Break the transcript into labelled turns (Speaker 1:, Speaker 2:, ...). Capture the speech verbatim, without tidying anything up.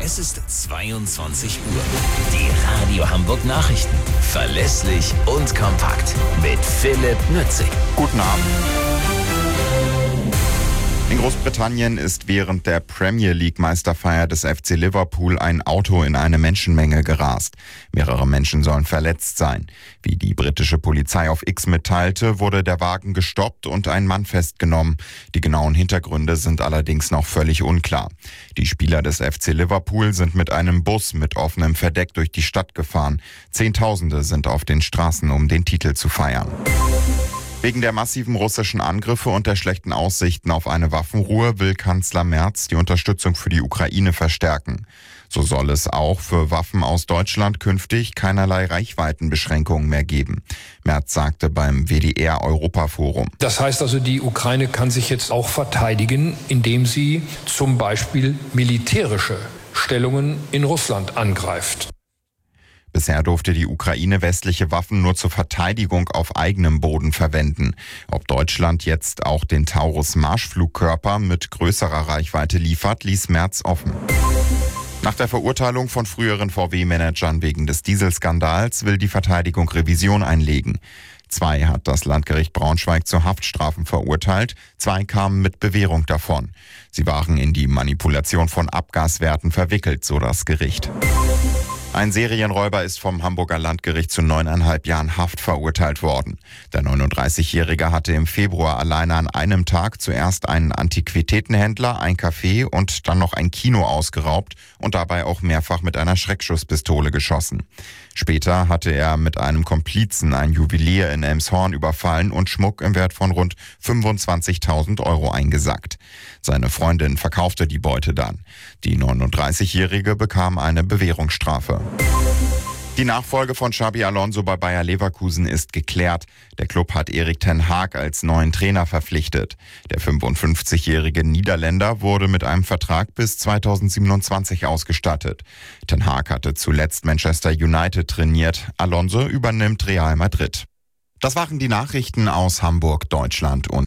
Speaker 1: Es ist zweiundzwanzig Uhr. Die Radio Hamburg Nachrichten. Verlässlich und kompakt. Mit Philipp Nützig.
Speaker 2: Guten Abend. In Großbritannien ist während der Premier League Meisterfeier des F C Liverpool ein Auto in eine Menschenmenge gerast. Mehrere Menschen sollen verletzt sein. Wie die britische Polizei auf X mitteilte, wurde der Wagen gestoppt und ein Mann festgenommen. Die genauen Hintergründe sind allerdings noch völlig unklar. Die Spieler des F C Liverpool sind mit einem Bus mit offenem Verdeck durch die Stadt gefahren. Zehntausende sind auf den Straßen, um den Titel zu feiern. Wegen der massiven russischen Angriffe und der schlechten Aussichten auf eine Waffenruhe will Kanzler Merz die Unterstützung für die Ukraine verstärken. So soll es auch für Waffen aus Deutschland künftig keinerlei Reichweitenbeschränkungen mehr geben. Merz sagte beim W D R-Europaforum.
Speaker 3: Das heißt also, die Ukraine kann sich jetzt auch verteidigen, indem sie zum Beispiel militärische Stellungen in Russland angreift.
Speaker 2: Bisher durfte die Ukraine westliche Waffen nur zur Verteidigung auf eigenem Boden verwenden. Ob Deutschland jetzt auch den Taurus-Marschflugkörper mit größerer Reichweite liefert, ließ Merz offen. Nach der Verurteilung von früheren V W-Managern wegen des Dieselskandals will die Verteidigung Revision einlegen. Zwei hat das Landgericht Braunschweig zu Haftstrafen verurteilt, zwei kamen mit Bewährung davon. Sie waren in die Manipulation von Abgaswerten verwickelt, so das Gericht. Ein Serienräuber ist vom Hamburger Landgericht zu neuneinhalb Jahren Haft verurteilt worden. Der neununddreißigjährige hatte im Februar alleine an einem Tag zuerst einen Antiquitätenhändler, ein Café und dann noch ein Kino ausgeraubt und dabei auch mehrfach mit einer Schreckschusspistole geschossen. Später hatte er mit einem Komplizen ein Juwelier in Elmshorn überfallen und Schmuck im Wert von rund fünfundzwanzigtausend Euro eingesackt. Seine Freundin verkaufte die Beute dann. Die neununddreißigjährige bekam eine Bewährungsstrafe. Die Nachfolge von Xabi Alonso bei Bayer Leverkusen ist geklärt. Der Club hat Erik ten Hag als neuen Trainer verpflichtet. Der fünfundfünfzigjährige Niederländer wurde mit einem Vertrag bis zweitausendsiebenundzwanzig ausgestattet. Ten Hag hatte zuletzt Manchester United trainiert. Alonso übernimmt Real Madrid. Das waren die Nachrichten aus Hamburg, Deutschland und